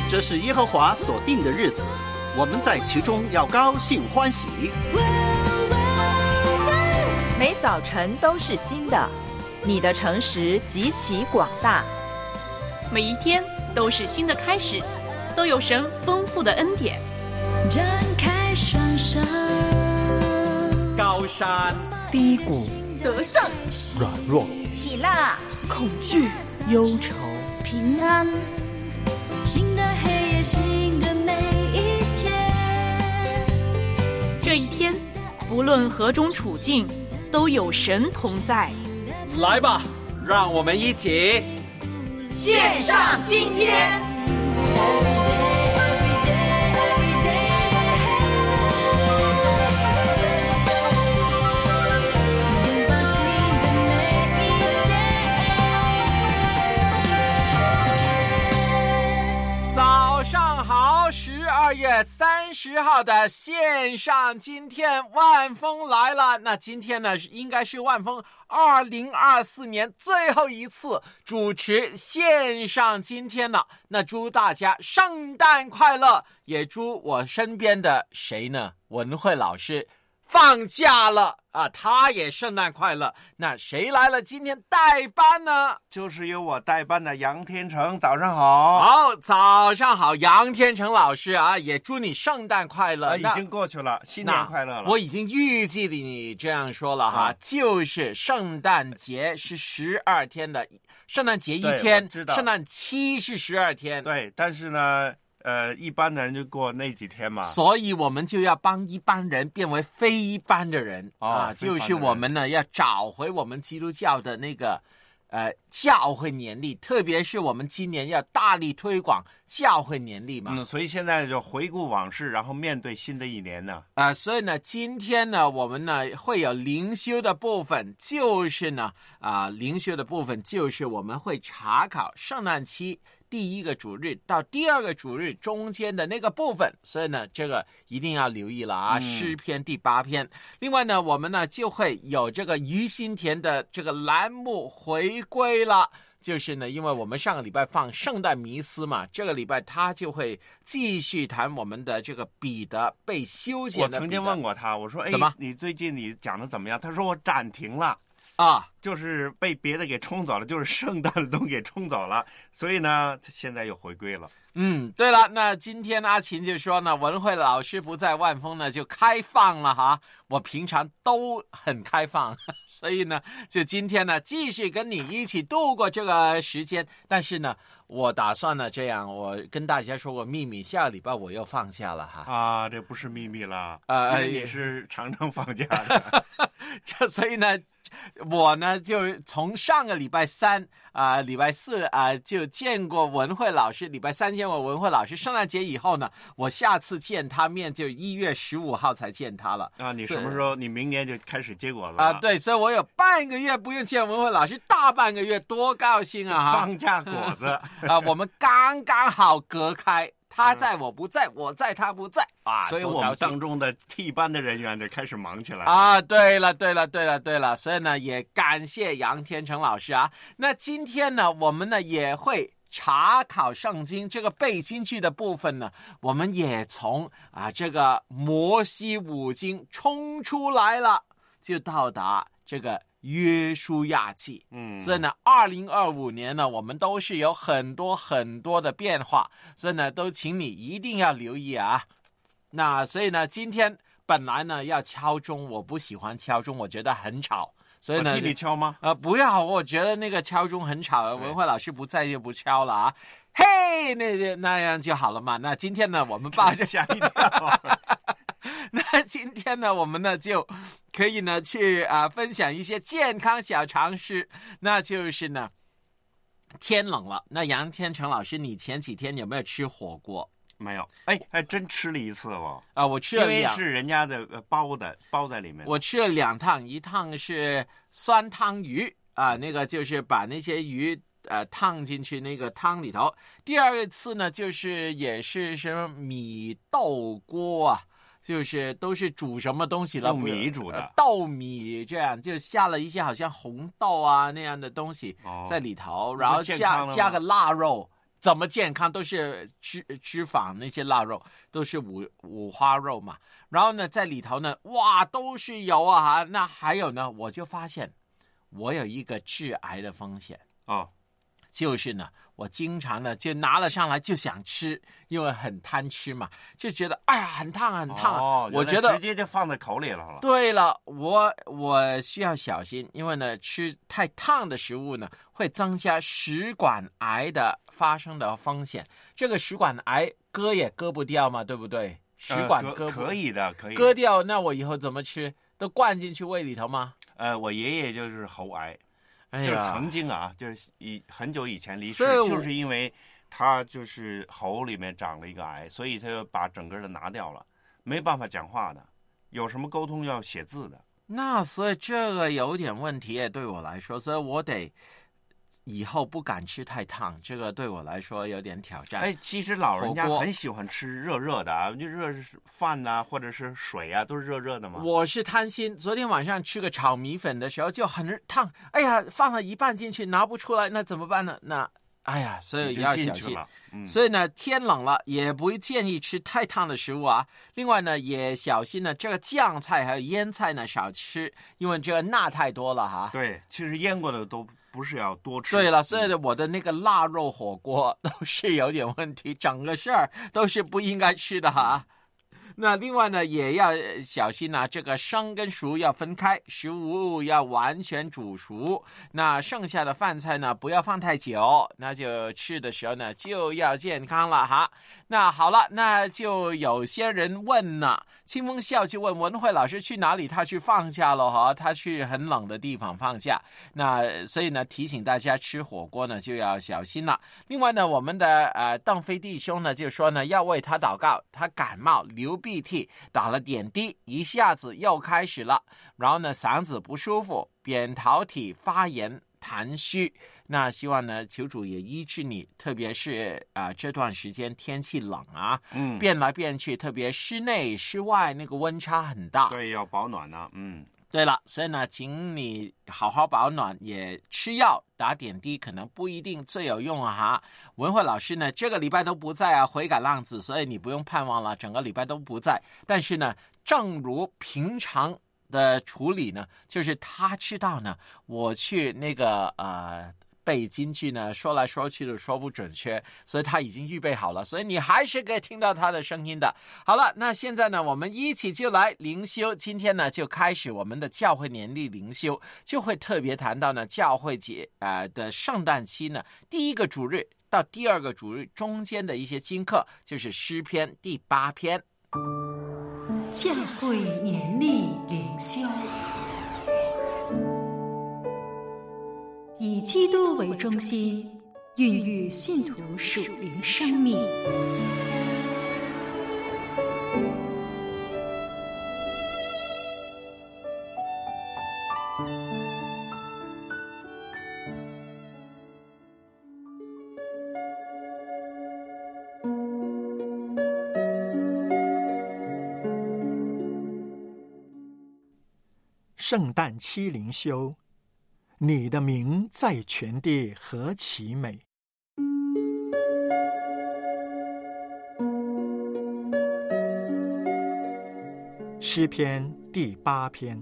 这是耶和华所定的日子，我们在其中要高兴欢喜。 每早晨都是新的，你的诚实极其广大。 每一天都是新的开始，都有神丰富的恩典。 张开双手， 高山低谷， 得胜软弱， 喜乐恐惧，忧愁， 平安，新的黑夜，新的每一天。 这一天，不论何种处境，都有神同在。 来吧，让我们一起献上今天。 早上好，12月30号的线上今天，万峰来了。那今天呢，应该是万峰2024年最后一次主持线上今天了。那祝大家圣诞快乐，也祝我身边的谁呢？文慧老师放假了啊，他也圣诞快乐。那谁来了今天代班呢？ 就是由我代班的杨天成。早上好。 好，早上好，杨天成老师啊，也祝你圣诞快乐。 已经过去了，新年快乐了。 我已经预计你这样说了哈，就是圣诞节是12天的，圣诞节一天，圣诞期是12天。 对，但是呢一般的人就过那几天嘛， 所以我们就要帮一般人变为非一般的人啊，就是我们呢要找回我们基督教的那个教会年历，特别是我们今年要大力推广教会年历嘛。 所以现在就回顾往事，然后面对新的一年呢。 所以呢，今天呢，我们呢会有灵修的部分，就是呢灵修的部分就是我们会查考圣诞期第一个主日到第二个主日中间的那个部分，所以呢，这个一定要留意了啊。诗篇第8篇。另外呢，我们呢就会有这个于心田的这个栏目回归了。就是呢，因为我们上个礼拜放圣诞迷思嘛，这个礼拜他就会继续谈我们的这个彼得被修剪的彼得。 我曾经问过他，我说：“ 怎么？ 你最近你讲的怎么样？”他说：“我暂停了。”就是被别的给冲走了，就是圣诞的都给冲走了，所以呢，现在又回归了。 对了，那今天阿琴就说呢，文慧老师不在，万峰呢就开放了哈。我平常都很开放，所以呢，就今天呢继续跟你一起度过这个时间。但是呢，我打算呢这样，我跟大家说过秘密，下个礼拜我又放假了哈。 这不是秘密了，也是常常放假的。 所以呢，我呢就从上个礼拜3礼拜4就见过文慧老师，礼拜3见过文慧老师，圣诞节以后呢，我下次见他面就1月15号才见他了。 你什么时候？你明年就开始结果了对，所以我有半个月不用见文慧老师，大半个月，多高兴啊！ 放假果子我们刚刚好隔开。他在我不在，我在他不在所以我们当中的替班的人员就开始忙起来了对了，所以呢也感谢杨天成老师啊。那今天呢，我们呢也会查考圣经这个背经句的部分呢，我们也从这个摩西五经冲出来了，就到达这个约书亚记。所以呢2025年呢，我们都是有很多很多的变化，所以呢都请你一定要留意啊。那所以呢，今天本来呢要敲钟，我不喜欢敲钟，我觉得很吵，所以呢， 我替你敲吗？ 不要，我觉得那个敲钟很吵，文慧老师不在就不敲了啊。嘿，那样就好了嘛。那今天呢，我们抱着吓一跳。 那今天呢，我们呢就可以呢去分享一些健康小常识。那就是呢，天冷了，那杨天成老师，你前几天有没有吃火锅？ 没有，还真吃了一次我吃了因为是人家的包在里面。 我吃了2趟，一趟是酸汤鱼那个就是把那些鱼烫进去那个汤里头。第二次呢，就是也是什么米豆锅就是都是煮什么东西了？ 豆米煮的， 豆米这样就下了一些好像红豆那样的东西在里头，然后加个腊肉。 怎么健康，都是脂肪，那些腊肉都是五花肉嘛。然后呢，在里头呢，哇，都是油啊。那还有呢，我就发现我有一个致癌的风险就是呢，我经常呢就拿了上来就想吃，因为很贪吃嘛，就觉得哎呀很烫很烫，我觉得直接就放在口里了。 对了，我需要小心，因为呢吃太烫的食物呢会增加食管癌的发生的风险。这个食管癌割也割不掉嘛，对不对？食管割可以的，可以割掉，那我以后怎么吃？都灌进去胃里头吗？ 我爷爷就是喉癌。就是曾经就是很久以前离世，就是因为他就是喉里面长了一个癌，所以他就把整个的拿掉了，没办法讲话的，有什么沟通要写字的。 那所以这个有点问题也对我来说，所以我得以后不敢吃太烫，这个对我来说有点挑战。 其实老人家很喜欢吃热热的就热饭或者是水都是热热的嘛。 我是贪心，昨天晚上吃个炒米粉的时候就很烫，哎呀，放了一半进去拿不出来，那怎么办呢？那哎呀，所以要小心。所以呢，天冷了也不建议吃太烫的食物啊。另外呢，也小心呢，这个酱菜还有腌菜呢少吃，因为这个钠太多了哈。 对，其实腌过的都不是要多吃。 对了，所以我的那个腊肉火锅都是有点问题，整个事儿都是不应该吃的哈。那另外呢，也要小心这个生跟熟要分开，食物要完全煮熟。那剩下的饭菜呢，不要放太久，那就吃的时候呢就要健康了哈。那好了，那就有些人问呢，清风笑就问文慧老师去哪里？他去放假了哈，他去很冷的地方放假。那所以呢，提醒大家吃火锅呢就要小心了。另外呢，我们的邓飞弟兄呢就说呢，要为他祷告，他感冒流鼻涕，打了点滴，一下子又开始了，然后呢嗓子不舒服，扁桃体发炎痰虚。那希望呢求主也医治你，特别是这段时间天气冷变来变去，特别室内室外那个温差很大， 对，要保暖呢。 对了，所以呢请你好好保暖，也吃药打点滴可能不一定最有用哈。文慧老师呢这个礼拜都不在悔改浪子，所以你不用盼望了，整个礼拜都不在。但是呢正如平常的处理呢，就是他知道呢我去那个背京剧呢说来说去都说不准确，所以他已经预备好了，所以你还是可以听到他的声音的。好了，那现在呢我们一起就来灵修，今天呢就开始我们的教会年历灵修，就会特别谈到呢教会节的圣诞期呢第一个主日到第二个主日中间的一些经课，就是诗篇第8篇。 教会年历灵修，以基督为中心，孕育信徒属灵生命。 圣诞期灵修，你的名在全地何其美。诗篇第8篇。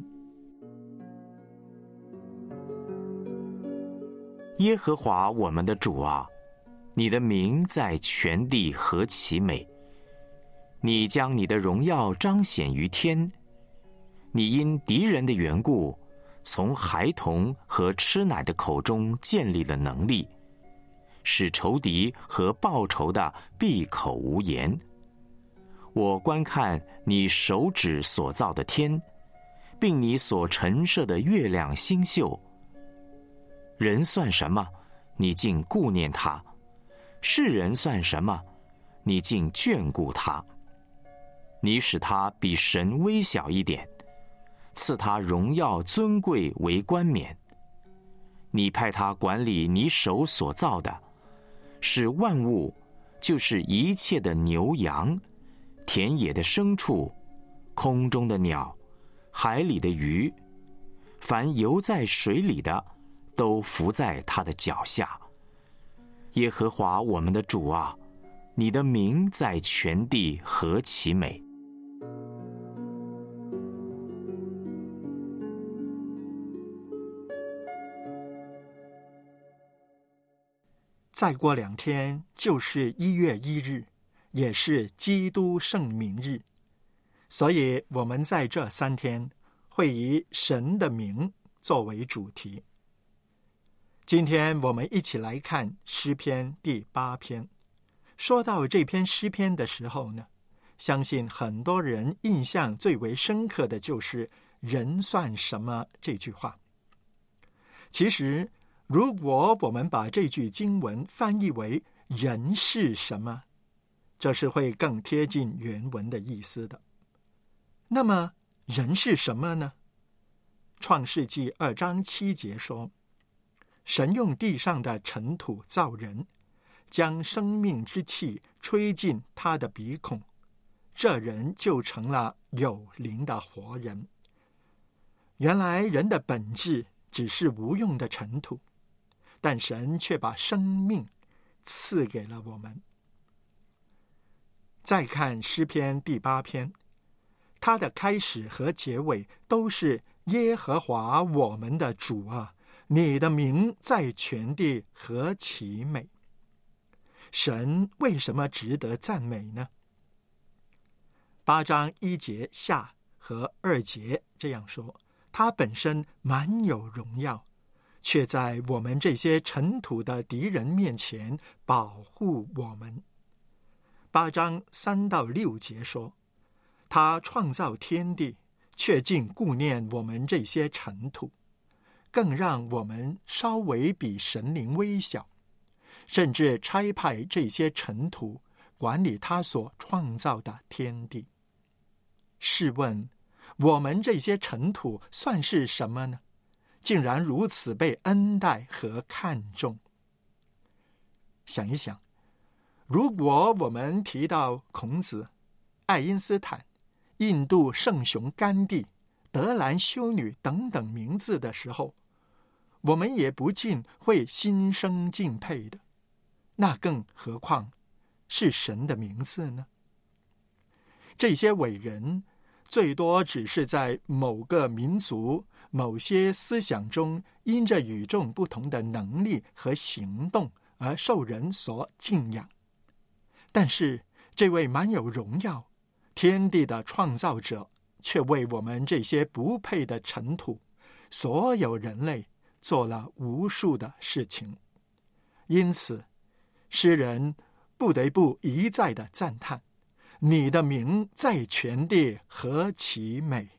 耶和华我们的主啊，你的名在全地何其美！你将你的荣耀彰显于天，你因敌人的缘故，从孩童和吃奶的口中建立了能力，使仇敌和报仇的闭口无言。我观看你手指所造的天，并你所陈设的月亮星宿。人算什么，你竟顾念他；世人算什么，你竟眷顾他。你使他比神微小一点，赐他荣耀尊贵为冠冕。你派他管理你手所造的，使万物，就是一切的牛羊、田野的牲畜、空中的鸟、海里的鱼，凡游在水里的，都伏在他的脚下。 耶和华我们的主啊，你的名在全地何其美！ 再过2天就是1月1日，也是基督圣名日，所以我们在这3天会以神的名作为主题。今天我们一起来看诗篇第8篇。说到这篇诗篇的时候呢，相信很多人印象最为深刻的就是人算什么这句话。其实如果我们把这句经文翻译为人是什么，这是会更贴近原文的意思的。那么人是什么呢？创世纪2章7节说，神用地上的尘土造人，将生命之气吹进他的鼻孔，这人就成了有灵的活人。原来人的本质只是无用的尘土，但神却把生命赐给了我们。再看诗篇第8篇，它的开始和结尾都是耶和华我们的主啊，你的名在全地何其美！神为什么值得赞美呢？8章1节下和2节这样说，他本身满有荣耀，却在我们这些尘土的敌人面前保护我们。8章3到6节说，他创造天地，却竟顾念我们这些尘土，更让我们稍微比神灵微小，甚至差派这些尘土管理他所创造的天地。试问我们这些尘土算是什么呢？竟然如此被恩待和看重。想一想，如果我们提到孔子、爱因斯坦、印度圣雄甘地、德兰修女等等名字的时候，我们也不禁会心生敬佩的，那更何况是神的名字呢？这些伟人最多只是在某个民族某些思想中，因着与众不同的能力和行动而受人所敬仰。但是这位满有荣耀天地的创造者，却为我们这些不配的尘土，所有人类做了无数的事情。因此诗人不得不一再的赞叹，你的名在全地何其美！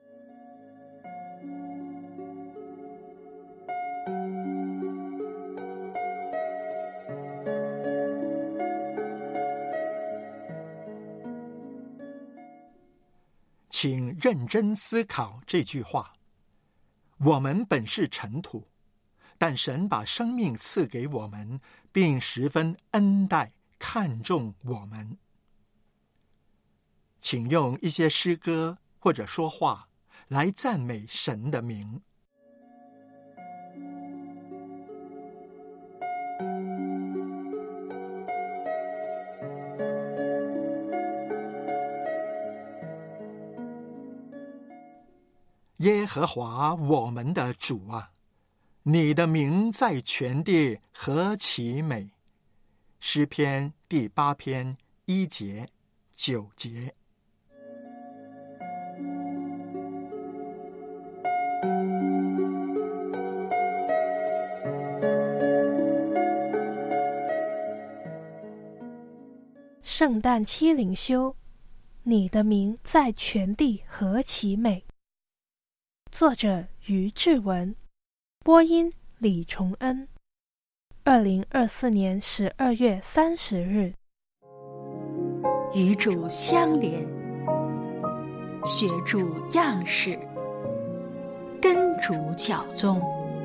请认真思考这句话。我们本是尘土，但神把生命赐给我们，并十分恩待看重我们。请用一些诗歌或者说话来赞美神的名。耶和华我们的主啊，你的名在全地何其美！诗篇第8篇1节9节。 圣诞期灵修，你的名在全地何其美！作者于志文，播音李崇恩。2024年12月30日。 与主相连，学主样式，跟主脚踪。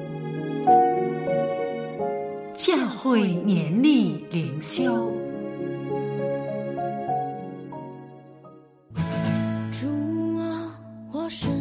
教会年历灵修。 主啊，我神。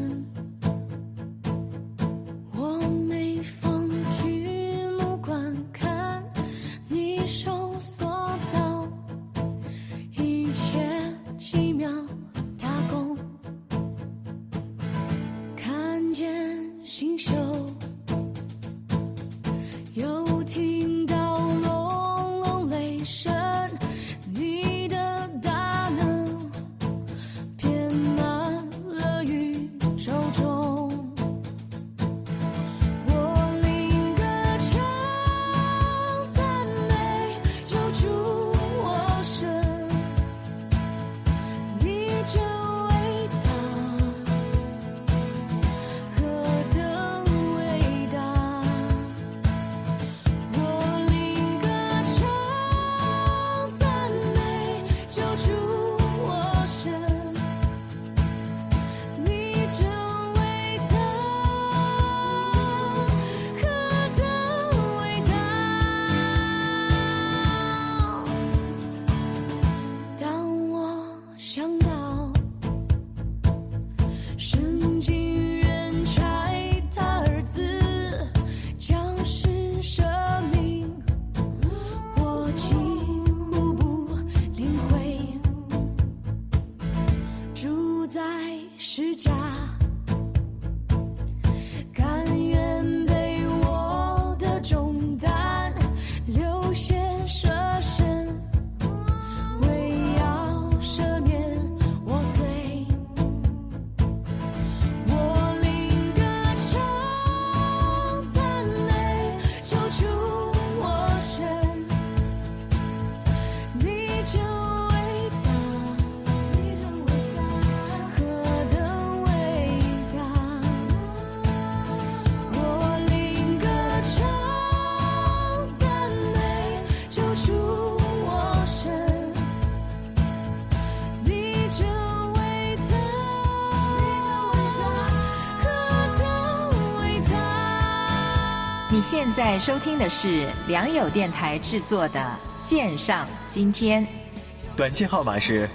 你现在收听的是良友电台制作的线上今天， 短信号码是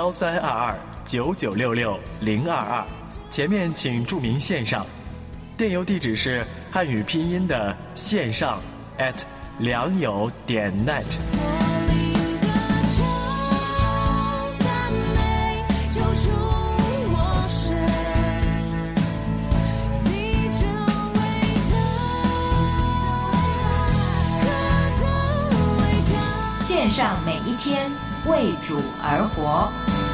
13229966-022，前面请注明线上，电邮地址是汉语拼音的线上良友.net。 线上每一天为主而活。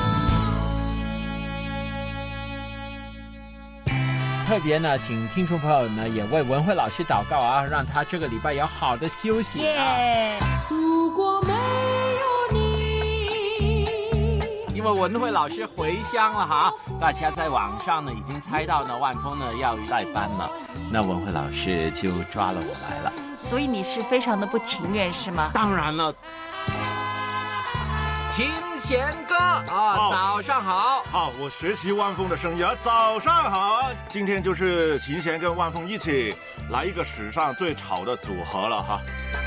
特别呢，请听众朋友呢也为文慧老师祷告啊，让他这个礼拜有好的休息啊。 如果没有你， 因为文慧老师回乡了哈，大家在网上呢已经猜到呢万峰呢要代班了，那文慧老师就抓了我来了。 所以你是非常的不情愿是吗？ 当然了。琴弦哥啊，早上好。 好，我学习万峰的声音啊，早上好。今天就是琴弦跟万峰一起来一个史上最吵的组合了哈。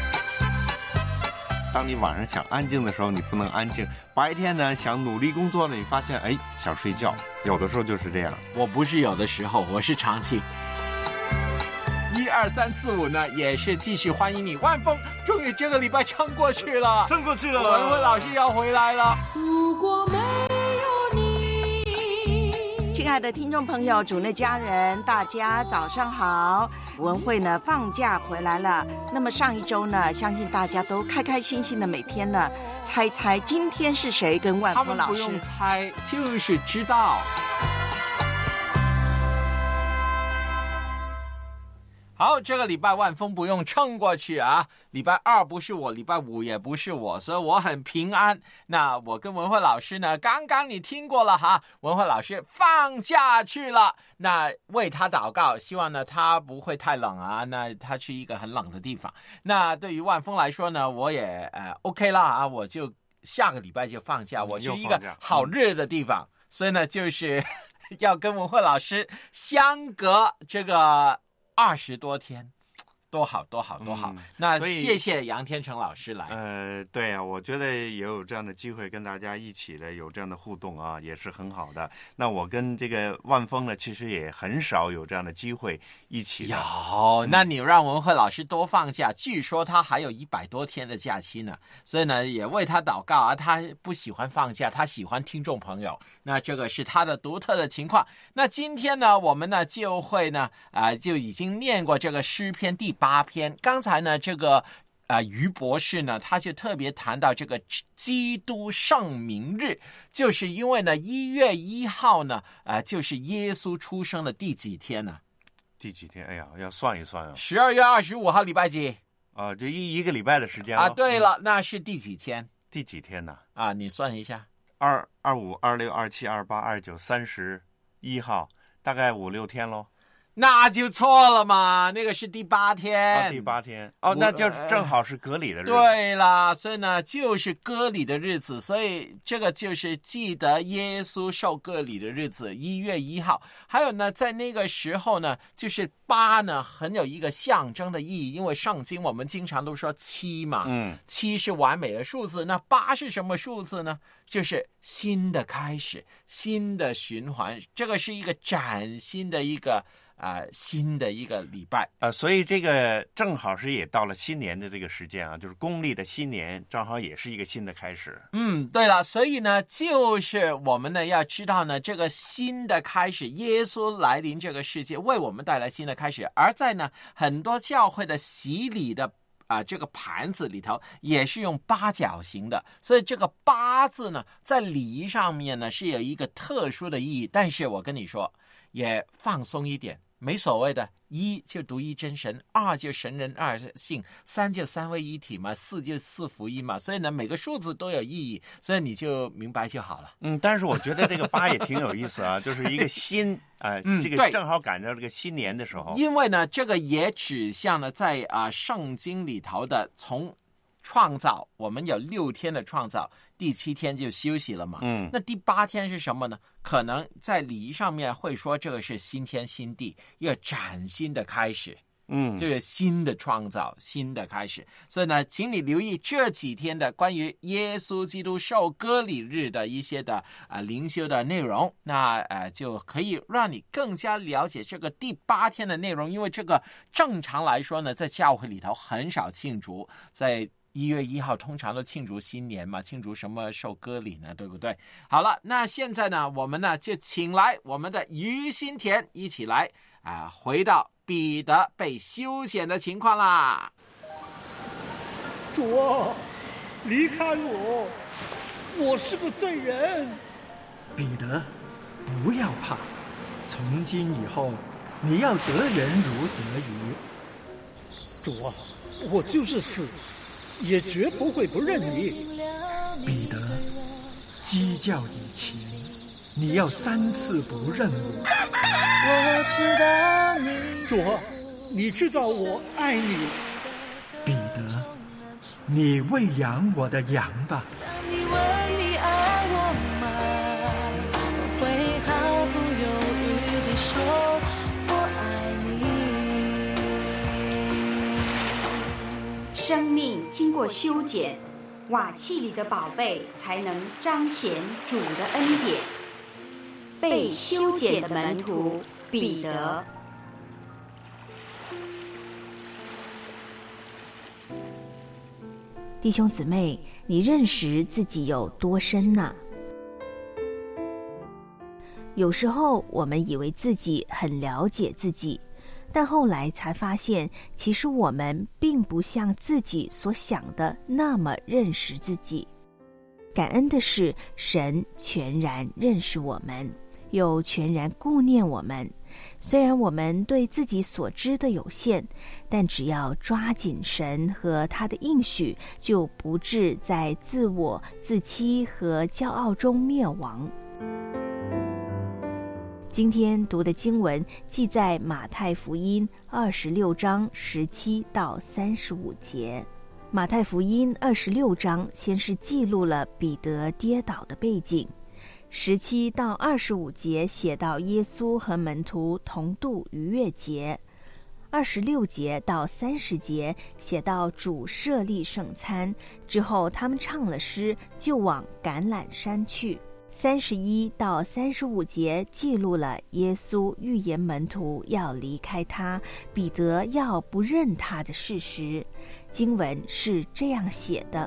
当你晚上想安静的时候，你不能安静；白天呢想努力工作呢，你发现想睡觉，有的时候就是这样。 我不是有的时候，我是长期。1、2、3、4、5呢，也是继续欢迎你，万峰终于这个礼拜撑过去了， 撑过去了， 文慧老师要回来了。 如果没有你， 亲爱的听众朋友，主内家人，大家早上好。文慧呢放假回来了，那么上一周呢，相信大家都开开心心的每天呢猜猜今天是谁跟万峰老师。 他们不用猜，就是知道。好，这个礼拜万峰不用撑过去啊，礼拜2不是我，礼拜5也不是我，所以我很平安。那我跟文慧老师呢，刚刚你听过了哈，文慧老师放假去了，那为他祷告，希望呢他不会太冷啊，那他去一个很冷的地方。那对于万峰来说呢，我也OK 啦啊，我就下个礼拜就放假，我去一个好热的地方，所以呢就是要跟文慧老师相隔这个20多天，多好多好多好。那谢谢杨天成老师来。 对啊，我觉得也有这样的机会跟大家一起的有这样的互动啊，也是很好的。那我跟这个万峰呢，其实也很少有这样的机会一起的。 有，那你让文慧老师多放假，据说他还有100多天的假期呢，所以呢也为他祷告啊。他不喜欢放假，他喜欢听众朋友，那这个是他的独特的情况。那今天呢，我们呢就会呢就已经念过这个诗篇第8篇。刚才呢这个于博士呢他就特别谈到这个基督圣明日，就是因为呢1月1号呢就是耶稣出生的第几天呢？ 第几天？哎呀，要算一算啊。 12月25号礼拜几？ 就一个礼拜的时间啊。对了，那是第几天？ 第几天呢？ 你算一下。 25、26、27、28、29、31号，大概5、6天咯。 那就错了嘛，那个是第8天。 第8天那就正好是割礼的日子。 对啦，所以呢就是割礼的日子，所以这个就是记得耶稣受割礼的日子，1月1号。还有呢，在那个时候呢，就是8呢很有一个象征的意义，因为圣经我们经常都说7嘛，7是完美的数字，那8是什么数字呢？就是新的开始，新的循环，这个是一个崭新的一个新的一个礼拜所以这个正好是也到了新年的这个时间啊，就是公历的新年，正好也是一个新的开始。 对了，所以呢，就是我们呢要知道呢，这个新的开始，耶稣来临这个世界，为我们带来新的开始，而在呢很多教会的洗礼的这个盘子里头也是用8角形的，所以这个8字呢，在礼仪上面呢是有一个特殊的意义。但是我跟你说，也放松一点。 没所谓的，一就独一真神，二就神人二性，三就三位一体嘛，四就四福音嘛。所以呢，每个数字都有意义，所以你就明白就好了。 但是我觉得这个8也挺有意思啊，就是一个新这个正好赶到这个新年的时候。 因为呢，这个也指向了在圣经里头的从创造，我们有6天的创造，第7天就休息了嘛。那第8天是什么呢？可能在礼仪上面会说这个是新天新地，一个崭新的开始。这个新的创造，新的开始。所以呢，请你留意这几天的关于耶稣基督受割礼日的一些的灵修的内容，那就可以让你更加了解这个第8天的内容。因为这个正常来说呢，在教会里头很少庆祝，在1月1号通常都庆祝新年嘛，庆祝什么受割礼呢，对不对？好了，那现在呢，我们呢就请来我们的于心田一起来回到彼得被修剪的情况啦。 主啊，离开我，我是个罪人。 彼得，不要怕，从今以后你要得人如得鱼。 主啊，我就是死也绝不会不认你。 彼得，鸡叫以前你要3次不认我。 我知道你， 主啊，你知道我爱你。 彼得，你喂养我的羊吧。 当你问你爱我吗？我会毫不犹豫地说我爱你。生命经过修剪，瓦器里的宝贝才能彰显主的恩典。被修剪的门徒彼得。 弟兄姊妹，你认识自己有多深呢？有时候我们以为自己很了解自己，但后来才发现，其实我们并不像自己所想的那么认识自己。感恩的是，神全然认识我们，又全然顾念我们。虽然我们对自己所知的有限，但只要抓紧神和他的应许，就不致在自我、自欺和骄傲中灭亡。今天读的经文记在马太福音26章17到35节。马太福音26章先是记录了彼得跌倒的背景，17到25节写到耶稣和门徒同度逾越节，26节到30节写到主设立圣餐之后，他们唱了诗就往橄榄山去。31到35节记录了耶稣预言门徒要离开他，彼得要不认他的事实。经文是这样写的：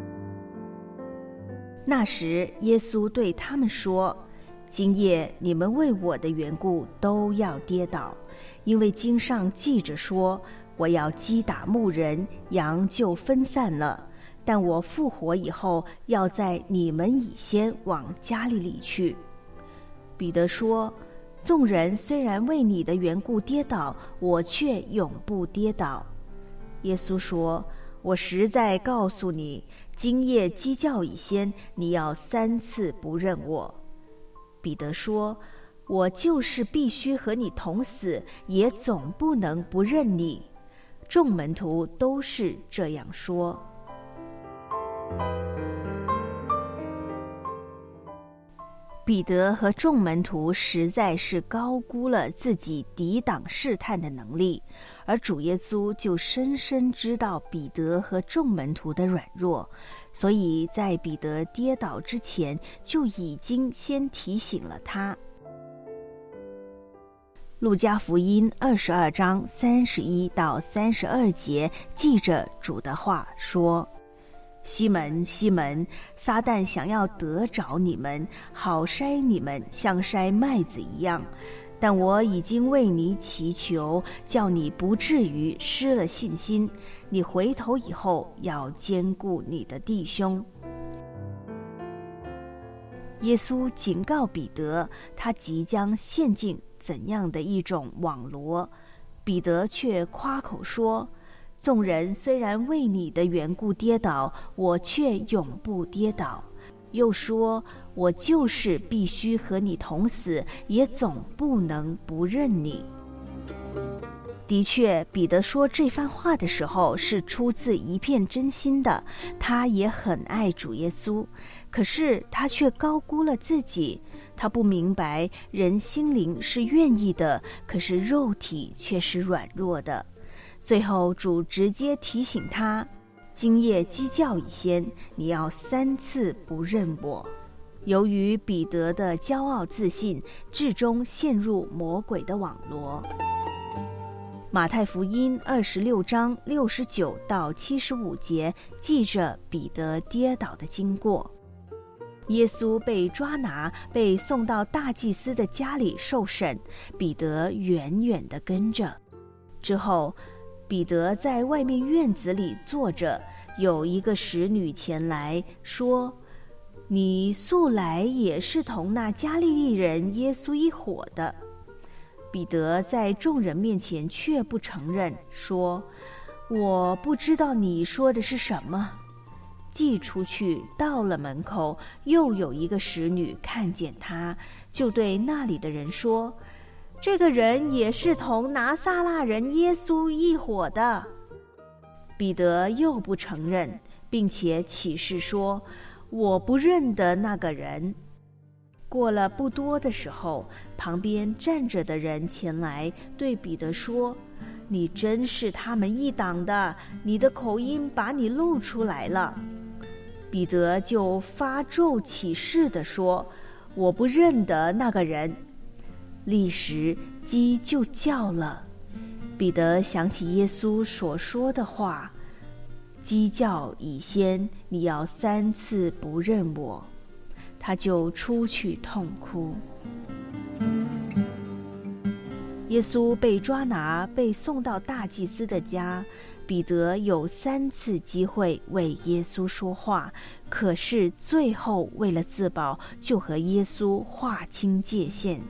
那时耶稣对他们说，今夜你们为我的缘故都要跌倒，因为经上记着说，我要击打牧人，羊就分散了。但我复活以后，要在你们以先往加利利去。彼得说，众人虽然为你的缘故跌倒，我却永不跌倒。耶稣说，我实在告诉你，今夜鸡叫以先，你要3次不认我。彼得说，我就是必须和你同死，也总不能不认你。众门徒都是这样说。彼得和众门徒实在是高估了自己抵挡试探的能力，而主耶稣就深深知道彼得和众门徒的软弱，所以在彼得跌倒之前就已经先提醒了他。路加福音22章31到32节记着主的话说，西门，西门，撒旦想要得着你们，好筛你们，像筛麦子一样。但我已经为你祈求，叫你不至于失了信心。你回头以后，要兼顾你的弟兄。耶稣警告彼得，他即将陷进怎样的一种网罗。彼得却夸口说，众人虽然为你的缘故跌倒，我却永不跌倒。又说，我就是必须和你同死，也总不能不认你。的确，彼得说这番话的时候是出自一片真心的，他也很爱主耶稣，可是他却高估了自己。他不明白人心灵是愿意的，可是肉体却是软弱的。最后主直接提醒他，今夜鸡叫以先，你要3次不认我。由于彼得的骄傲自信，至终陷入魔鬼的网罗。马太福音26章69到75节记着彼得跌倒的经过。耶稣被抓拿，被送到大祭司的家里受审，彼得远远地跟着。之后，彼得在外面院子里坐着，有一个使女前来说，你素来也是同那加利利人耶稣一伙的。彼得在众人面前却不承认，说，我不知道你说的是什么。寄出去，到了门口，又有一个使女看见他，就对那里的人说，这个人也是同拿撒勒人耶稣一伙的。彼得又不承认，并且起誓说，我不认得那个人。过了不多的时候，旁边站着的人前来对彼得说，你真是他们一党的，你的口音把你露出来了。彼得就发咒起誓地说，我不认得那个人。立时鸡就叫了。彼得想起耶稣所说的话，鸡叫以先，你要3次不认我。他就出去痛哭。耶稣被抓拿，被送到大祭司的家。彼得有3次机会为耶稣说话，可是最后为了自保，就和耶稣划清界限。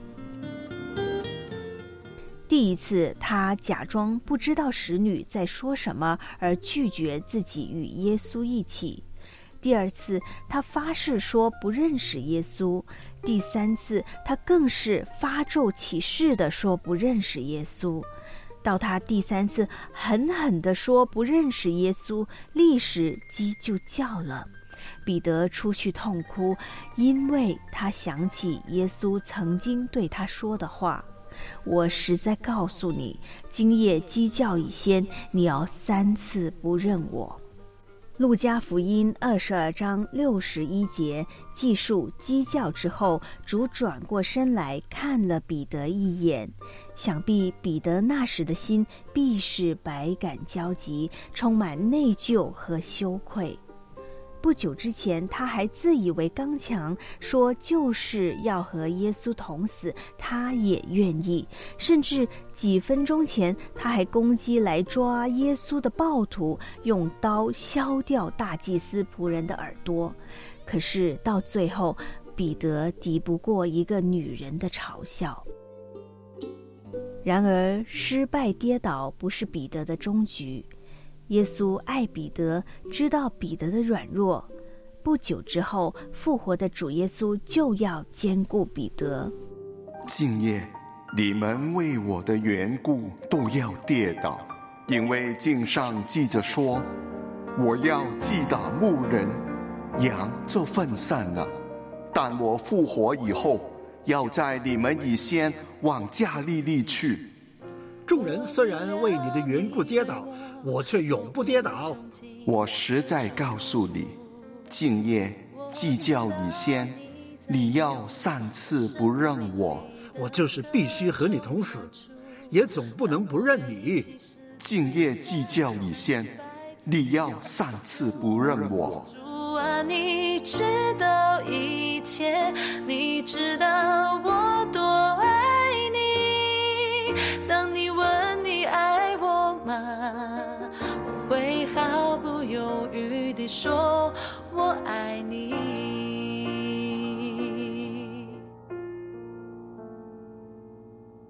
第一次，他假装不知道使女在说什么，而拒绝自己与耶稣一起。第2次，他发誓说不认识耶稣。第3次，他更是发咒起誓地说不认识耶稣。到他第3次狠狠地说不认识耶稣，立时鸡就叫了。彼得出去痛哭，因为他想起耶稣曾经对他说的话，我实在告诉你，今夜鸡叫以先，你要3次不认我。路加福音22章61节记述鸡叫之后，主转过身来看了彼得一眼，想必彼得那时的心必是百感交集，充满内疚和羞愧。不久之前，他还自以为刚强，说就是要和耶稣同死，他也愿意。甚至几分钟前，他还攻击来抓耶稣的暴徒，用刀削掉大祭司仆人的耳朵。可是到最后，彼得敌不过一个女人的嘲笑。然而，失败跌倒不是彼得的终局。耶稣爱彼得，知道彼得的软弱。不久之后，复活的主耶稣就要兼顾彼得。 今夜，你们为我的缘故都要跌倒，因为经上记着说，我要击打牧人，羊就分散了。但我复活以后，要在你们以先往加利利去。 众人虽然为你的缘故跌倒，我却永不跌倒。 我实在告诉你，今夜鸡叫以先，你要3次不认我。 我就是必须和你同死，也总不能不认你。 今夜鸡叫以先，你要3次不认我。 主啊，你知道一切，你知道我多爱你。当你问你爱我吗，我会毫不犹豫地说我爱你。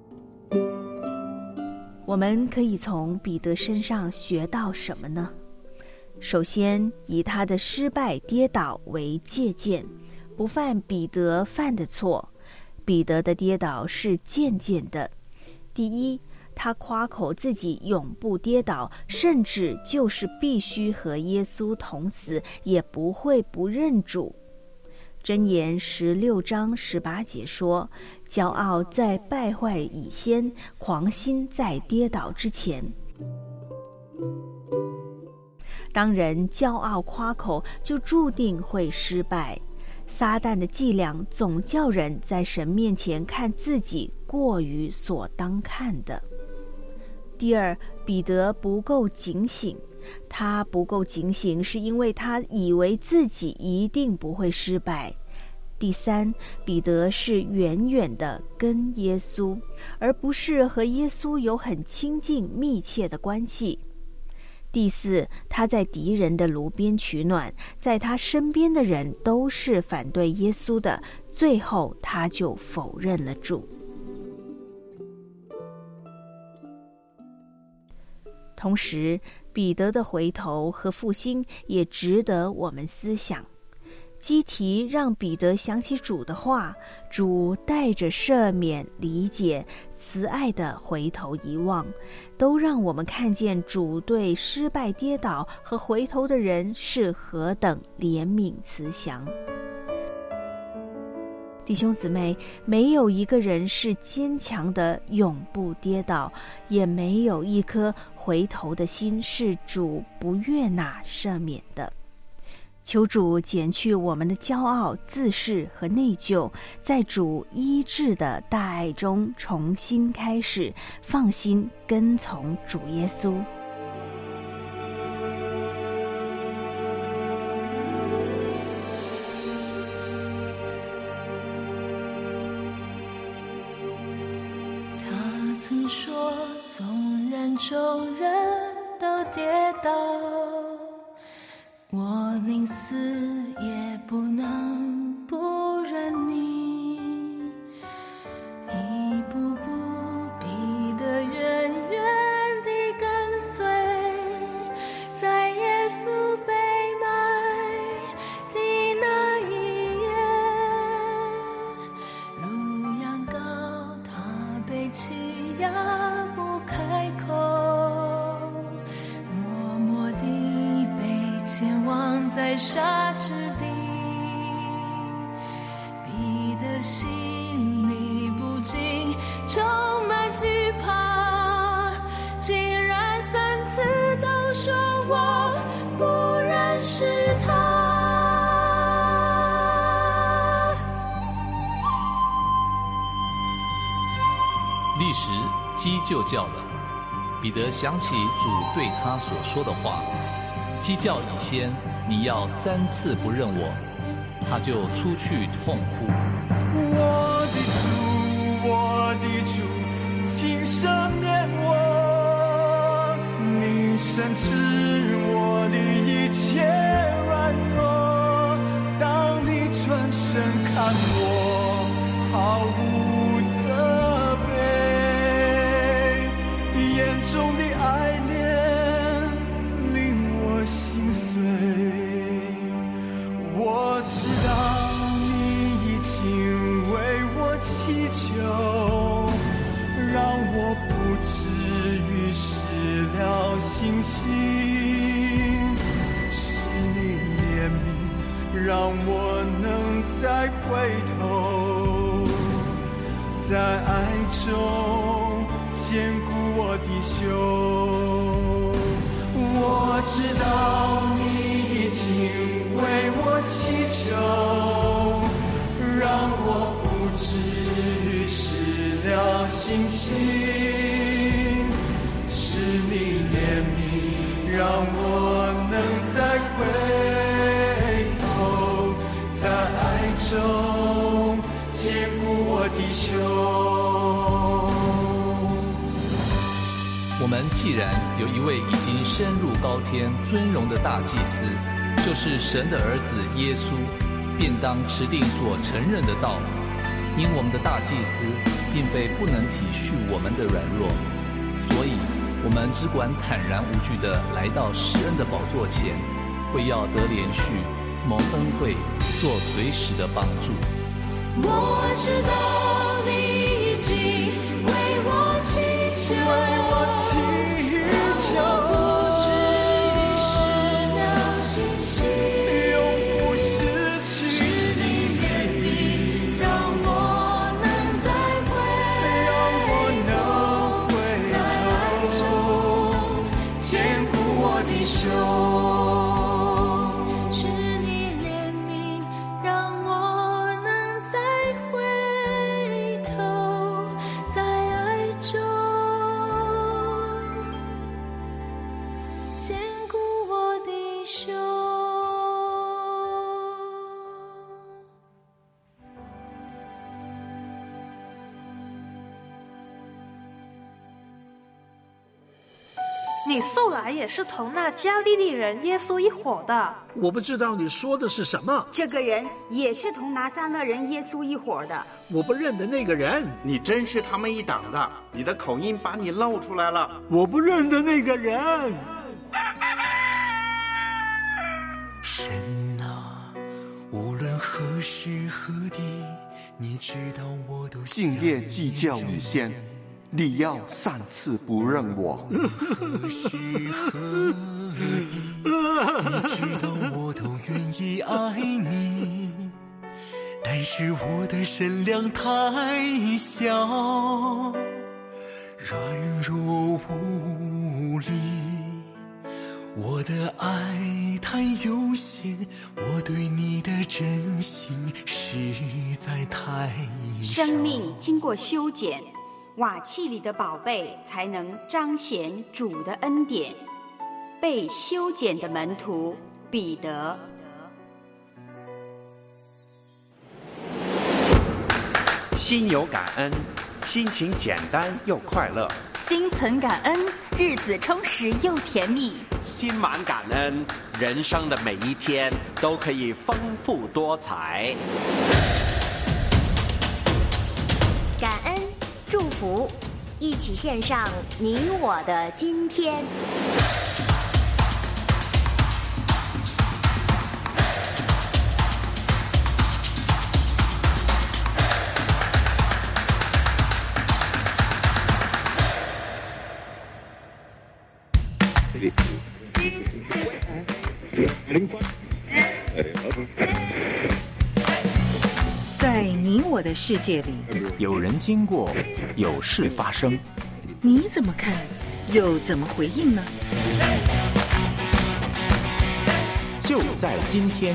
我们可以从彼得身上学到什么呢？首先，以他的失败跌倒为借鉴，不犯彼得犯的错。彼得的跌倒是渐渐的。第一，他夸口自己永不跌倒，甚至就是必须和耶稣同死，也不会不认主。箴言16章18节说，骄傲在败坏以先，狂心在跌倒之前。当人骄傲夸口，就注定会失败。撒旦的伎俩总叫人在神面前看自己过于所当看的。第二，彼得不够警醒。他不够警醒，是因为他以为自己一定不会失败。第三，彼得是远远的跟耶稣，而不是和耶稣有很亲近密切的关系。第四，他在敌人的炉边取暖，在他身边的人都是反对耶稣的，最后他就否认了主。同时，彼得的回头和复兴也值得我们思想。基提让彼得想起主的话，主带着赦免、理解、慈爱的回头遗忘，都让我们看见主对失败跌倒和回头的人是何等怜悯慈祥。弟兄姊妹，没有一个人是坚强的永不跌倒，也没有一颗回头的心是主不悦纳赦免的。求主减去我们的骄傲、自恃和内疚，在主医治的大爱中重新开始，放心跟从主耶稣。 他曾说，纵然众人都跌倒，我宁死也不能不认你，一步步逼得远远地跟随，在耶稣被卖的那一夜，如羊羔他被欺压不开口，默默地前往在沙之地，彼得心里不禁充满惧怕，竟然3次都说我不认识他。 立时鸡就叫了，彼得想起主对他所说的话，鸡叫以先，你要3次不认我，他就出去痛哭。 我的主，我的主，请赦免我，你深知我的一切软弱，当你转身看我，毫无责备，眼中的爱心碎，我知道你已经为我祈求，让我不至于失了信心，是你怜悯，让我能再回头，在爱中坚固我的胸。我知道你已经为我祈求，让我不至于失了信心，是你怜悯，让我能再回头，在爱中坚固我的胸。 我们既然有一位已经升入高天尊荣的大祭司，就是神的儿子耶稣，便当持定所承认的道。因我们的大祭司并非不能体恤我们的软弱， 所以我们只管坦然无惧地来到施恩的宝座前，为要得连续蒙恩惠，做随时的帮助。 我知道你已经为我祈求，让我不至于失了信心，永不失去信心，让我能再回头，坚固我的手。 你素来也是同那加利利人耶稣一伙的。 我不知道你说的是什么。 这个人也是同拿撒勒人耶稣一伙的。 我不认得那个人。 你真是他们一党的，你的口音把你露出来了。 我不认得那个人。 神啊，无论何时何地，你知道我都敬业祭教以先，你要3次不认我。 何时何地，你知道我都愿意爱你，但是我的身量太小，软弱无力，我的爱太有限，我对你的真心实在太少。 生命经过修剪，瓦器里的宝贝才能彰显主的恩典。被修剪的门徒彼得。 心有感恩，心情简单又快乐； 心存感恩，日子充实又甜蜜； 心满感恩，人生的每一天都可以丰富多彩。 感恩祝福，一起献上你我的今天。 在你我的世界里， 有人经过，有事发生， 你怎么看，又怎么回应呢？ 就在今天。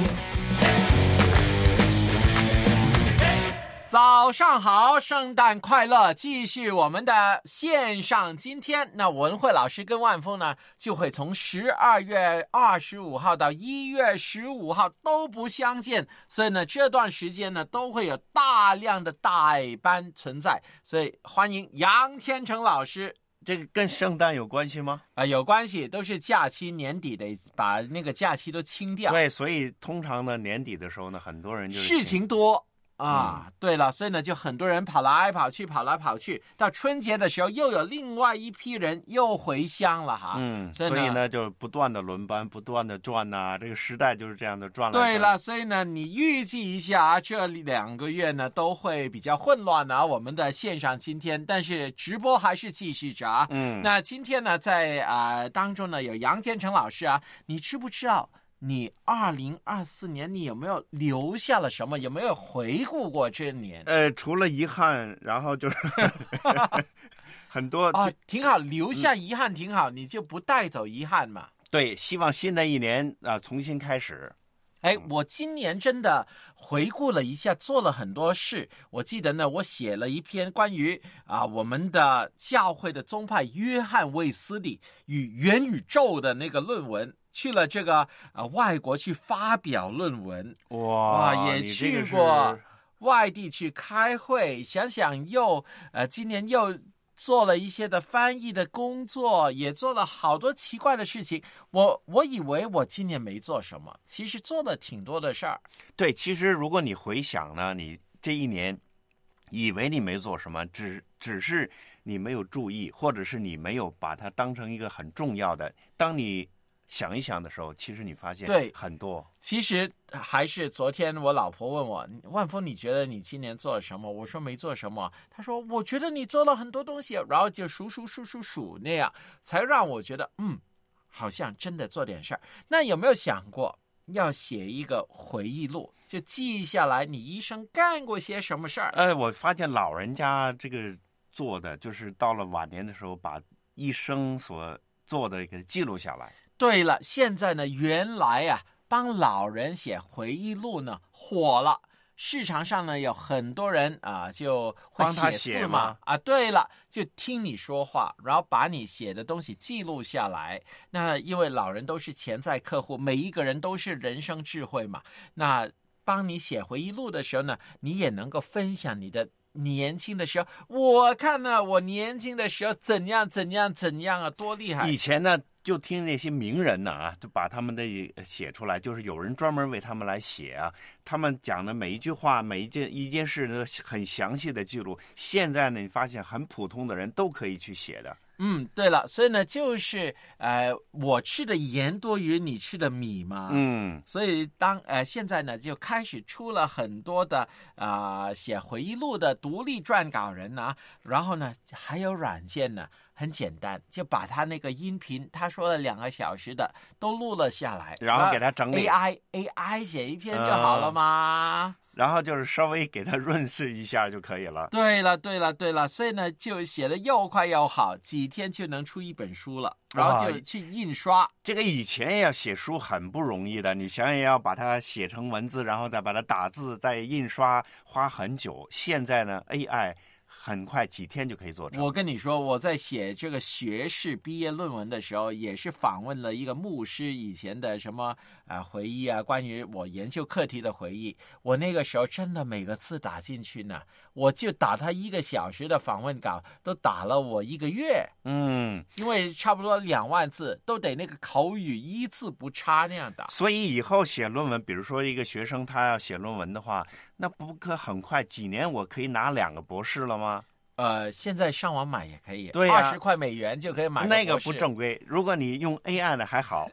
早上好，圣诞快乐！继续我们的线上今天，那文慧老师跟万峰呢，就会从12月25号到1月15号都不相见，所以呢，这段时间呢，都会有大量的代班存在，所以欢迎杨天成老师。 这个跟圣诞有关系吗？ 有关系，都是假期年底的，把那个假期都清掉。 对，所以通常呢，年底的时候呢，很多人就是事情多。对了，所以呢，就很多人跑来跑去，到春节的时候，又有另外一批人又回乡了哈。 所以呢，就不断的轮班，不断的转呐，这个时代就是这样的转来转。 对了，所以呢，你预计一下，这2个月呢都会比较混乱啊。我们的线上今天，但是直播还是继续着啊。那今天呢，在当中呢有杨天成老师啊，你知不知道？你2024年你有没有留下了什么？有没有回顾过这年？ 除了遗憾，然后就是很多挺好，留下遗憾挺好，你就不带走遗憾嘛。 对，希望新的一年重新开始。 我今年真的回顾了一下，做了很多事。我记得呢，我写了一篇关于我们的教会的宗派约翰卫斯理与元宇宙的那个论文，去了这个外国去发表论文。哇，也去过外地去开会，想想今年又做了一些的翻译的工作，也做了好多奇怪的事情。我以为我今年没做什么，其实做了挺多的事儿。 对，其实如果你回想呢，你这一年以为你没做什么，只是你没有注意，或者是你没有把它当成一个很重要的。当你想一想的时候，其实你发现很多。 其实还是昨天我老婆问我，万峰，你觉得你今年做了什么？我说没做什么。她说我觉得你做了很多东西，然后就数那样，才让我觉得好像真的做点事儿。那有没有想过要写一个回忆录，就记下来你一生干过些什么事儿？ 我发现老人家这个做的，就是到了晚年的时候，把一生所做的给记录下来。 对了，现在呢，原来啊，帮老人写回忆录呢火了，市场上呢有很多人啊就会写字嘛，对了，就听你说话，然后把你写的东西记录下来。那因为老人都是潜在客户，每一个人都是人生智慧嘛，那帮你写回忆录的时候呢，你也能够分享你的年轻的时候。我看呢，我年轻的时候怎样啊，多厉害！ 以前呢，就听那些名人呢就把他们的写出来，就是有人专门为他们来写啊，他们讲的每一句话，每一件事呢，很详细的记录。现在呢，你发现很普通的人都可以去写的。 对了，所以呢，就是我吃的盐多于你吃的米嘛，所以现在呢，就开始出了很多的写回忆录的独立撰稿人啊，然后呢，还有软件呢，很简单，就把他那个音频，他说了2个小时的都录了下来， 然后给他整理 AI 写一篇就好了嘛。 然后就是稍微给它润饰一下就可以了。 对了，所以呢，就写得又快又好，几天就能出一本书了，然后就去印刷。 这个以前要写书很不容易的，你想也要把它写成文字，然后再把它打字，再印刷，花很久。现在呢 ，AI 很快几天就可以做成。 我跟你说，我在写这个学士毕业论文的时候，也是访问了一个牧师以前的什么回忆啊，关于我研究课题的回忆。我那个时候真的每个字打进去呢，我就打他1个小时的访问稿，都打了我1个月。因为差不多2万字，都得那个口语一字不差那样打。 所以以后写论文，比如说一个学生他要写论文的话，那不可很快几年我可以拿2个博士了吗？ 现在上网买也可以， 对 20块美元就可以买个博士。 那个不正规，如果你用 AI 的还好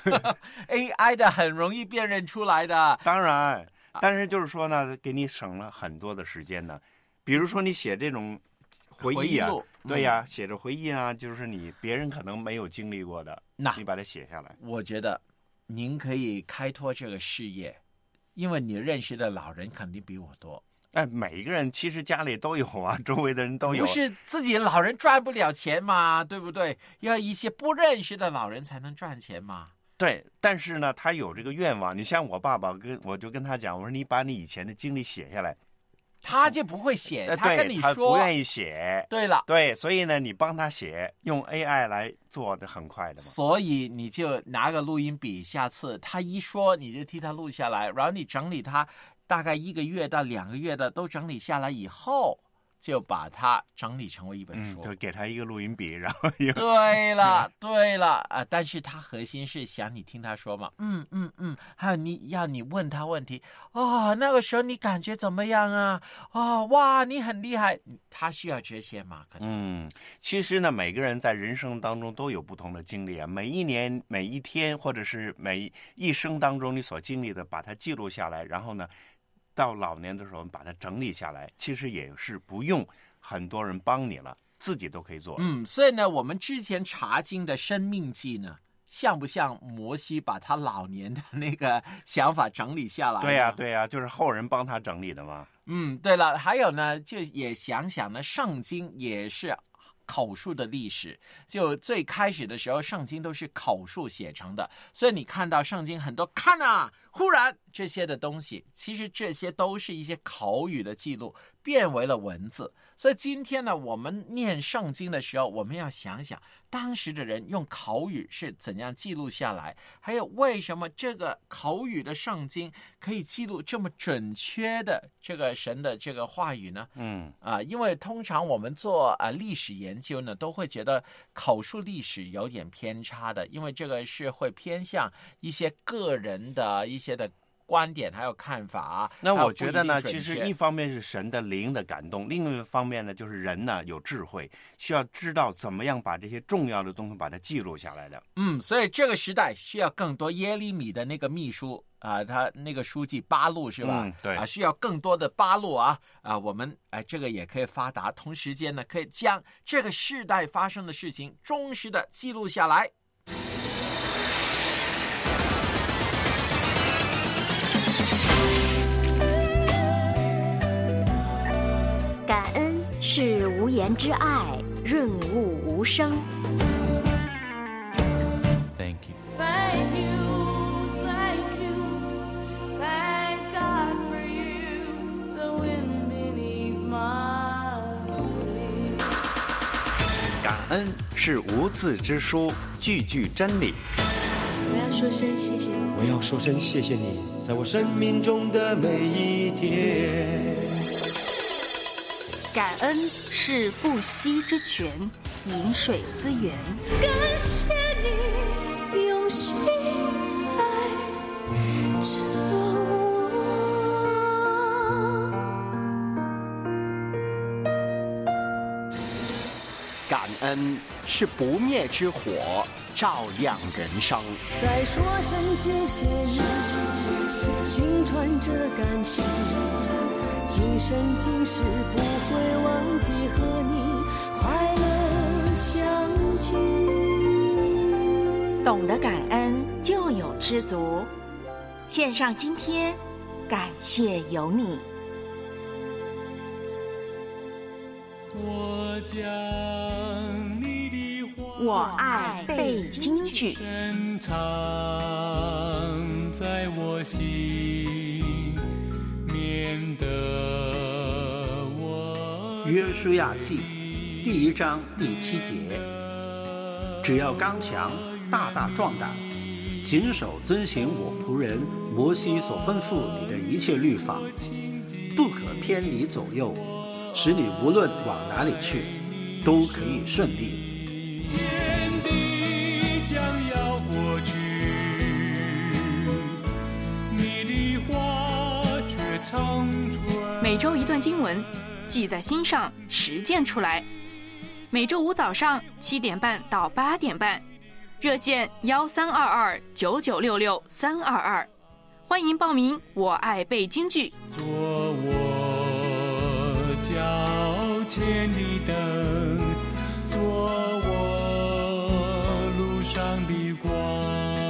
AI 的很容易辨认出来的。 当然，但是就是说呢，给你省了很多的时间呢。比如说你写这种回忆啊，对呀，写着回忆啊，就是别人可能没有经历过的，你把它写下来。 我觉得您可以开拓这个事业，因为你认识的老人肯定比我多。 每一个人其实家里都有啊，周围的人都有。 不是自己老人赚不了钱嘛，对不对？要一些不认识的老人才能赚钱嘛。 对，但是呢，他有这个愿望。你像我爸爸，我就跟他讲，我说你把你以前的经历写下来。 他就不会写，他跟你说他不愿意写。 对了， 对，所以呢，你帮他写，用 AI 来做的很快的嘛。 所以你就拿个录音笔，下次他一说，你就替他录下来，然后你整理他大概1个月到2个月的都整理下来以后，就把它整理成为一本书。 就给他一个录音笔，然后对了但是他核心是想你听他说嘛。还有你问他问题那个时候你感觉怎么样啊？哇，你很厉害，他需要这些嘛？可能其实呢，每个人在人生当中都有不同的经历啊。每一年、每一天，或者是每一生当中你所经历的，把它记录下来，然后呢，到老年的时候把它整理下来，其实也是不用很多人帮你了，自己都可以做。 所以呢，我们之前查经的生命记呢，像不像摩西把他老年的那个想法整理下来？ 对呀，就是后人帮他整理的嘛。 对了，还有呢，就也想想呢，圣经也是口述的历史，就最开始的时候，圣经都是口述写成的，所以你看到圣经很多看啊，忽然这些的东西，其实这些都是一些口语的记录，变为了文字。所以今天呢，我们念圣经的时候，我们要想想当时的人用口语是怎样记录下来，还有为什么这个口语的圣经可以记录这么准确的这个神的这个话语呢？因为通常我们做历史研究呢，都会觉得口述历史有点偏差的，因为这个是会偏向一些个人的一些的观点还有看法啊。 那我觉得呢，其实一方面是神的灵的感动，另一方面呢，就是人呢有智慧，需要知道怎么样把这些重要的东西把它记录下来的。 所以这个时代需要更多。耶利米的那个秘书他那个书记巴录是吧？ 对需要更多的巴录我们这个也可以发达，同时间呢可以将这个世代发生的事情忠实的记录下来。 感恩是无言之爱，润物无声。 感恩是无字之书，句句真理。 我要说声谢谢你，我要说声谢谢你，在我生命中的每一天。 感恩是不息之泉，饮水思源。 感谢你用心爱着我。 感恩是不灭之火，照亮人生。 再说声谢谢你，心传着感情，今生今世不会忘记和你快乐相聚。 懂得感恩就有知足。献上今天，感谢有你。 我将你的我爱背京剧， 深藏在我心，免得我。 约书亚记第1章第7节，只要刚强，大大壮胆，谨守遵行我仆人摩西所吩咐你的一切律法，不可偏离左右，使你无论往哪里去，都可以顺利。 天地将要过去，你的话却长存。 每周一段经文，记在心上，实践出来。每周五早上7点半到8点半，热线13229966-322，欢迎报名。我爱背京剧， 做我脚前的灯，做我路上的光。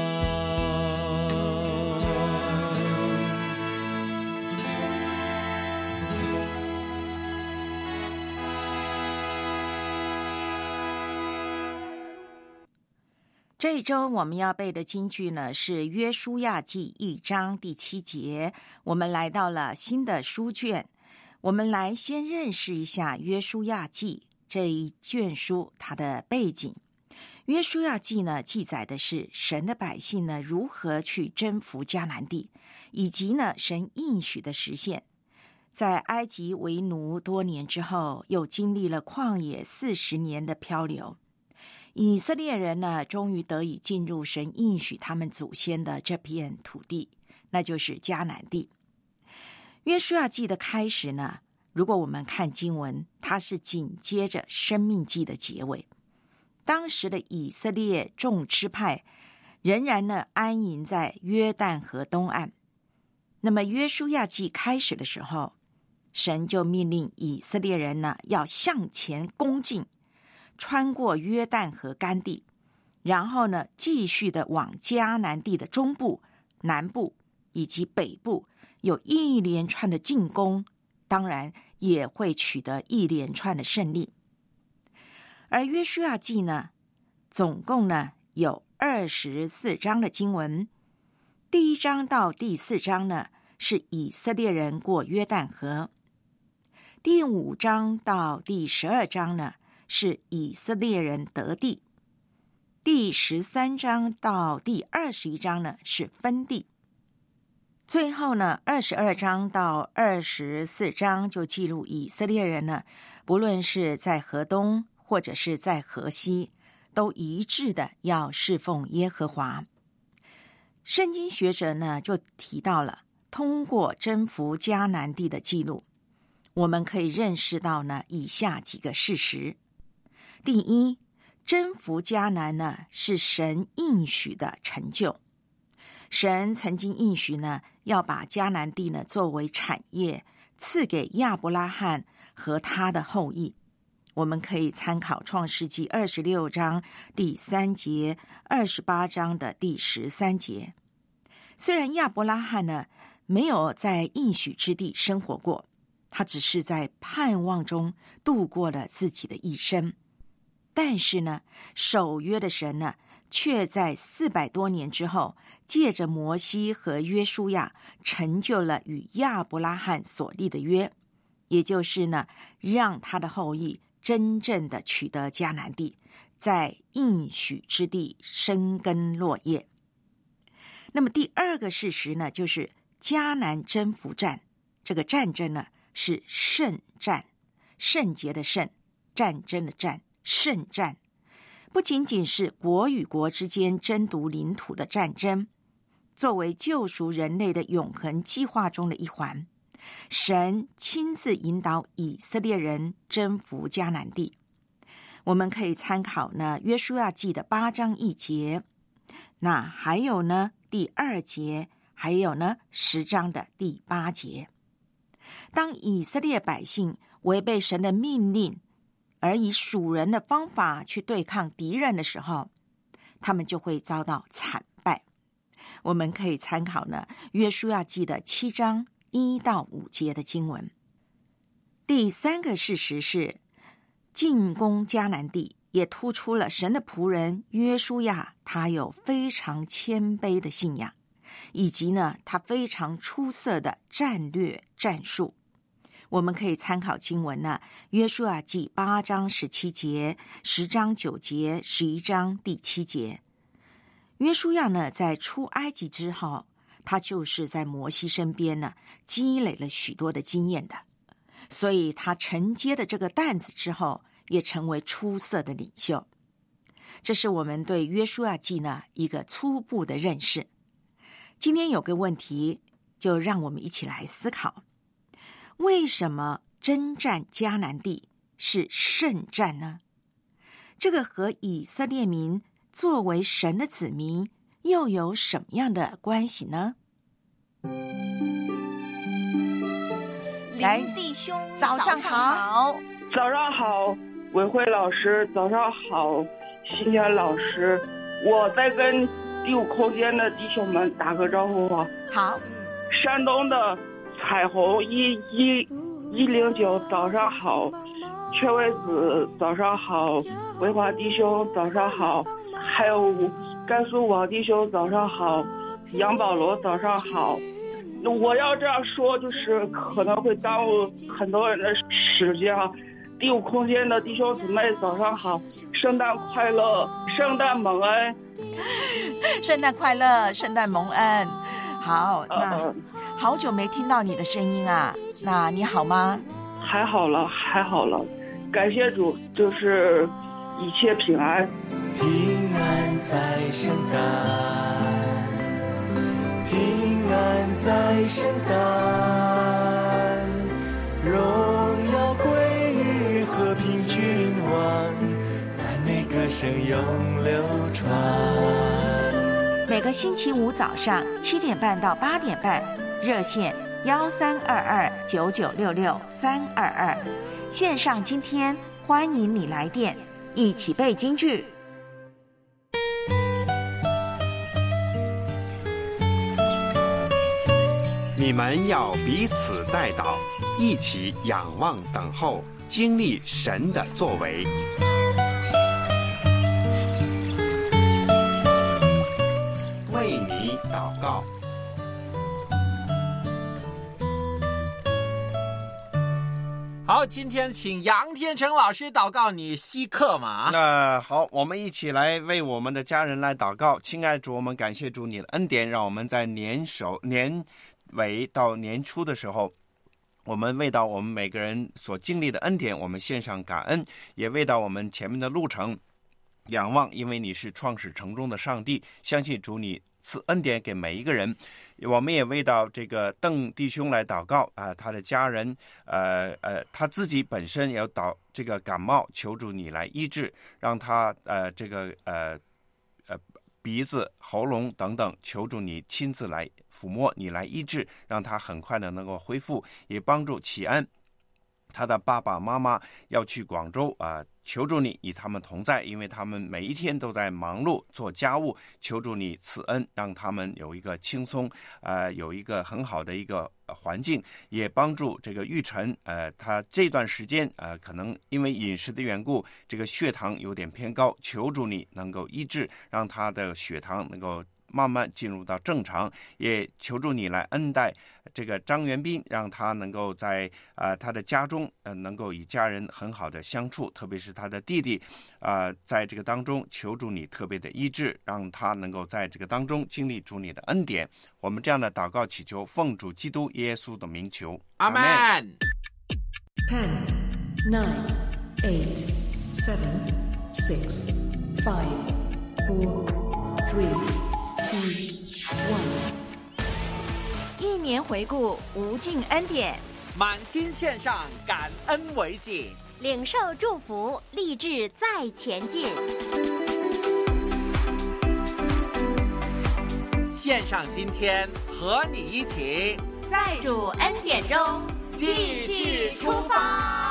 这一周我们要背的金句呢是约书亚记1章第7节。我们来到了新的书卷，我们来先认识一下约书亚记这一卷书它的背景。约书亚记呢记载的是神的百姓呢如何去征服迦南地，以及呢神应许的实现。在埃及为奴多年之后，又经历了旷野40年的漂流，以色列人呢终于得以进入神应许他们祖先的这片土地，那就是迦南地。约书亚记的开始呢，如果我们看经文，它是紧接着申命记的结尾。当时的以色列众支派仍然呢安营在约旦河东岸。那么约书亚记开始的时候，神就命令以色列人呢要向前攻进，穿过约旦河干地，然后呢继续的往迦南地的中部、南部以及北部有一连串的进攻，当然也会取得一连串的胜利。而约书亚记呢，总共呢有24章的经文。第1章到第4章呢是以色列人过约旦河，第5章到第12章呢是以色列人得地，第13章到第21章呢是分地，最后呢22章到24章就记录以色列人呢，不论是在河东或者是在河西，都一致的要侍奉耶和华。圣经学者呢就提到了， 通过征服迦南地的记录，我们可以认识到呢以下几个事实。第一，征服迦南呢是神应许的成就。神曾经应许呢要把迦南地呢作为产业赐给亚伯拉罕和他的后裔。我们可以参考创世纪26章第3节，28章的第13节。虽然亚伯拉罕呢没有在应许之地生活过，他只是在盼望中度过了自己的一生，但是呢守约的神呢却在400多年之后，借着摩西和约书亚成就了与亚伯拉罕所立的约，也就是呢让他的后裔真正的取得迦南地，在应许之地生根落叶。那么第二个事实呢，就是迦南征服战，这个战争呢是圣战，圣洁的圣，战争的战，圣战。不仅仅是国与国之间争夺领土的战争，作为救赎人类的永恒计划中的一环，神亲自引导以色列人征服迦南地。我们可以参考呢约书亚记的8章1节，那还有呢第2节，还有呢10章的第8节。当以色列百姓违背神的命令，而以属人的方法去对抗敌人的时候，他们就会遭到惨败。我们可以参考呢约书亚记的7章1到5节的经文。第三个事实是，进攻迦南地也突出了神的仆人约书亚，他有非常谦卑的信仰，以及呢他非常出色的战略战术。我们可以参考经文呢约书亚记8章17节，10章9节，11章第7节。约书亚呢在出埃及之后，他就是在摩西身边呢积累了许多的经验的，所以他承接了这个担子之后，也成为出色的领袖。这是我们对约书亚记呢一个初步的认识。今天有个问题，就让我们一起来思考，为什么征战迦南地是圣战呢？这个和以色列民作为神的子民又有什么样的关系呢？ 来，弟兄早上好。 早上好，伟慧老师，早上好，新年老师，我在跟第5空间的弟兄们打个招呼啊。 好。 山东的彩虹109早上好，雀位子早上好，维华弟兄早上好，还有甘肃王弟兄早上好，杨保罗早上好。我要这样说，就是可能会耽误很多人的时间啊。第5空间的弟兄姊妹早上好，圣诞快乐，圣诞蒙恩。 圣诞快乐，圣诞蒙恩。好，那好久没听到你的声音啊，那你好吗？ 还好了，还好了，感谢主，就是一切平安。 平安在圣诞，平安在圣诞，荣耀归于和平君王，在每个声永流传。 每个星期5早上7点半到8点半，热线132299666322，线上今天欢迎你来电，一起背京剧。 你们要彼此代祷，一起仰望等候，经历神的作为。为你祷告。 好，今天请杨天成老师祷告，你稀客嘛？ 好，我们一起来为我们的家人来祷告。亲爱的主，我们感谢主你的恩典，让我们在年尾到年初的时候，我们为到我们每个人所经历的恩典，我们献上感恩，也为到我们前面的路程， 仰望，因为你是创始成终的上帝，相信主你赐恩典给每一个人。我们也为到这个邓弟兄来祷告啊，他的家人他自己本身也有这个感冒，求主你来医治，让他鼻子、喉咙等等，求主你亲自来抚摸，你来医治，让他很快的能够恢复，也帮助启安他的爸爸妈妈要去广州求主你与他们同在，因为他们每一天都在忙碌做家务，求主你赐恩，让他们有一个轻松有一个很好的一个环境，也帮助这个玉成他这段时间可能因为饮食的缘故，这个血糖有点偏高，求主你能够医治，让他的血糖能够慢慢进入到正常，也求助你来恩待这个张元斌，让他能够在他的家中能够与家人很好的相处，特别是他的弟弟在这个当中求助你特别的医治，让他能够在这个当中经历主你的恩典。我们这样的祷告祈求，奉主基督耶稣的名求， 阿们。 10, 9, 8, 7, 6, 5, 4, 3, 一年回顾无尽恩典， 满心献上感恩为祭， 领受祝福，立志再前进。 献上今天，和你一起在主恩典中继续出发。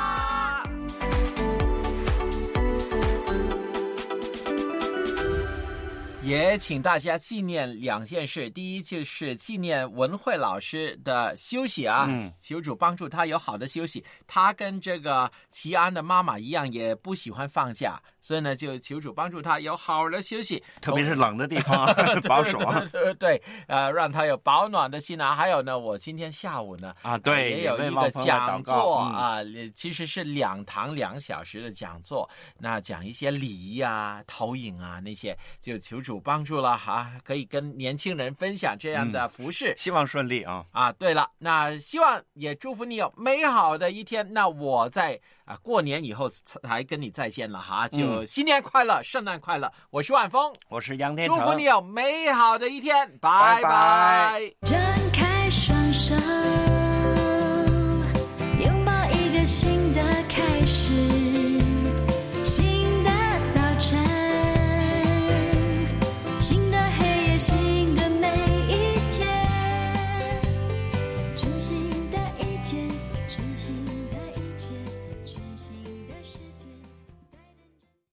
也请大家纪念2件事，第一就是纪念文慧老师的休息求主帮助他有好的休息。他跟这个齐安的妈妈一样，也不喜欢放假，所以呢，就求主帮助他有好的休息， 特别是冷的地方保守对，让他有保暖的心还有呢，我今天下午呢对， 也有一个讲座其实是2堂2小时的讲座，那讲一些礼仪投影那些，就求主帮助了可以跟年轻人分享这样的服事， 希望顺利对了，那希望也祝福你有美好的一天。那我在过年以后才跟你再见了就新年快乐，圣诞快乐。我是万峰， 我是杨天成， 祝福你有美好的一天，拜拜。 张开双手。